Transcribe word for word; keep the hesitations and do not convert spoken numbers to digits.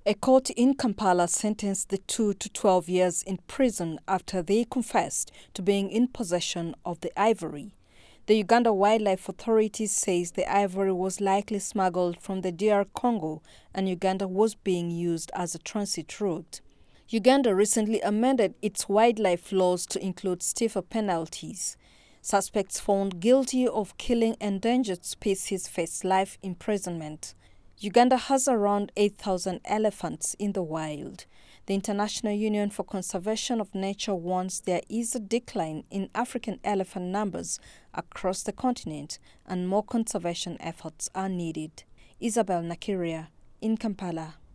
A court in Kampala sentenced the two to twelve years in prison after they confessed to being in possession of the ivory. The Uganda Wildlife Authority says the ivory was likely smuggled from the D R Congo and Uganda was being used as a transit route. Uganda recently amended its wildlife laws to include stiffer penalties. Suspects found guilty of killing endangered species face life imprisonment. Uganda has around eight thousand elephants in the wild. The International Union for Conservation of Nature warns there is a decline in African elephant numbers across the continent and more conservation efforts are needed. Isabel Nakiria in Kampala.